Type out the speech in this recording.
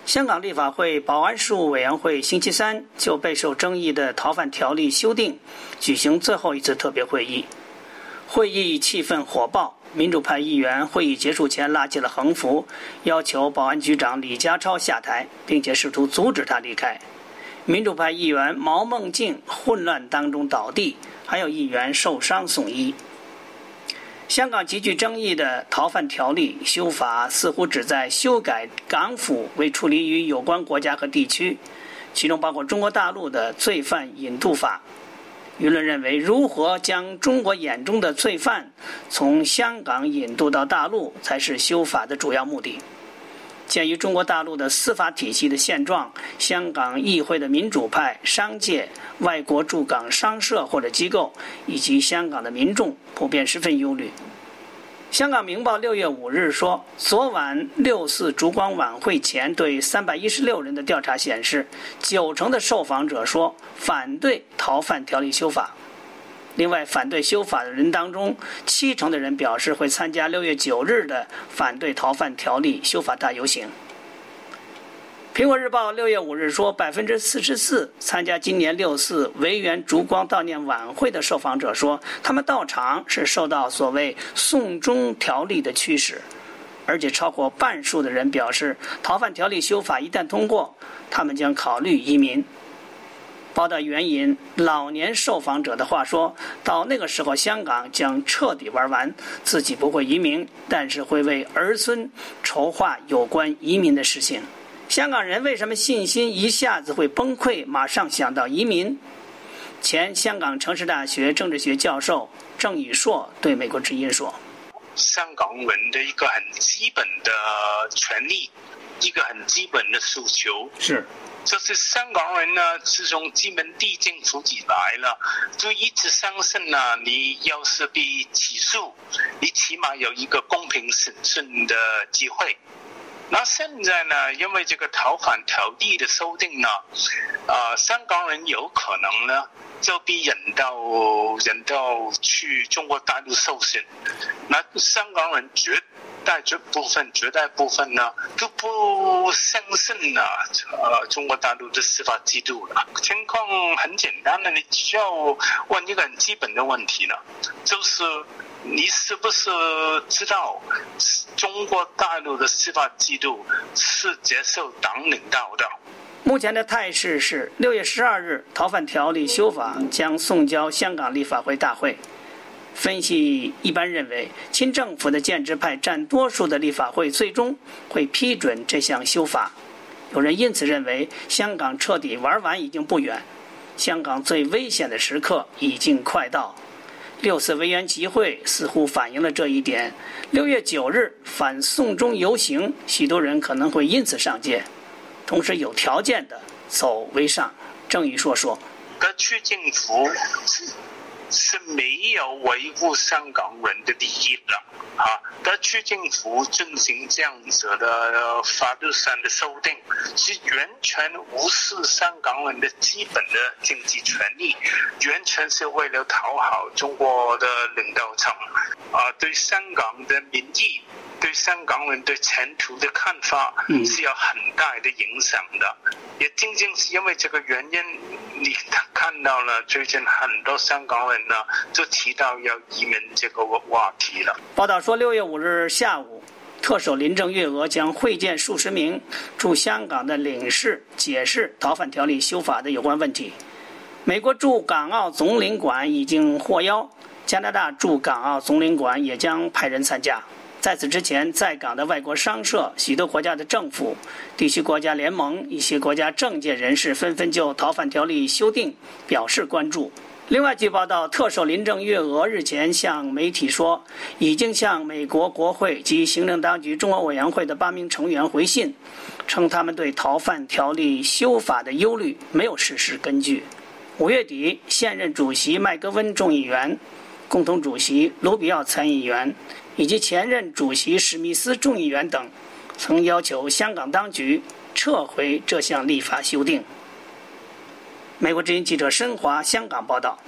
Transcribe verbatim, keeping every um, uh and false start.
香港立法会保安事务委员会星期三就备受争议的逃犯条例修订举行最后一次特别会议，会议气氛火爆，民主派议员会议结束前拉起了横幅，要求保安局长李家超下台，并且试图阻止他离开。民主派议员毛孟静混乱当中倒地，还有议员受伤送医。香港极具争议的逃犯条例修法似乎旨在修改港府为处理于有关国家和地区，其中包括中国大陆的罪犯引渡法。舆论认为，如何将中国眼中的罪犯从香港引渡到大陆才是修法的主要目的。鉴于中国大陆的司法体系的现状，香港议会的民主派、商界、外国驻港商社或者机构以及香港的民众普遍十分忧虑。香港明报六月五日说，昨晚六四烛光晚会前对三百一十六人的调查显示，九成的受访者说反对逃犯条例修法。另外，反对修法的人当中，七成的人表示会参加六月九日的反对逃犯条例修法大游行。苹果日报六月五日说，百分之四十四参加今年六四维园烛光悼念晚会的受访者说，他们到场是受到所谓送中条例的驱使，而且超过半数的人表示，逃犯条例修法一旦通过，他们将考虑移民。报道援引老年受访者的话说，到那个时候香港将彻底玩完，自己不会移民，但是会为儿孙筹划有关移民的事情。香港人为什么信心一下子会崩溃，马上想到移民？前香港城市大学政治学教授郑宇硕对美国之音说， 香港人的一个很基本的权利，一个很基本的诉求是就是香港人呢，自从殖民地政府以来了，就一直相信呢，你要是被起诉，你起码有一个公平审讯的机会。那现在呢，因为这个逃犯条例的修订呢，呃，香港人有可能呢就被引到引到去中国大陆受审。那香港人绝大部分绝大部分呢都不相信呢呃中国大陆的司法制度了。情况很简单的，你只要问一个很基本的问题呢，就是你是不是知道中国大陆的司法制度是接受党领导的？ 目前的态势是，六月十二日逃犯条例修法将送交香港立法会大会。分析一般认为，亲政府的建制派占多数的立法会最终会批准这项修法。有人因此认为，香港彻底玩完已经不远，香港最危险的时刻已经快到。六四维园集会似乎反映了这一点。六月九日反送中游行，许多人可能会因此上街，同时有条件的走为上。郑宇硕说， 特区政府是没有维护香港人的利益的啊！特区政府进行这样子的法律上的修订，是完全无视香港人的基本的经济权利，完全是为了讨好中国的领导层啊！对香港的民意，对香港人对前途的看法是有很大的影响的。也仅仅是因为这个原因，你看到了最近很多香港人呢就提到要移民这个话题了。 报道说，六月五日下午，特首林郑月娥将会见数十名驻香港的领事，解释逃犯条例修法的有关问题。美国驻港澳总领馆已经获邀，加拿大驻港澳总领馆也将派人参加。在此之前，在港的外国商社、许多国家的政府、地区国家联盟、一些国家政界人士纷纷就逃犯条例修订表示关注。另外，据报道，特首林郑月娥日前向媒体说，已经向美国国会及行政当局中央委员会的八名成员回信，称他们对逃犯条例修法的忧虑没有事实根据。五月底，现任主席麦戈温众议员、共同主席卢比奥参议员以及前任主席史密斯众议员等，曾要求香港当局撤回这项立法修订。美国之音记者申华香港报道。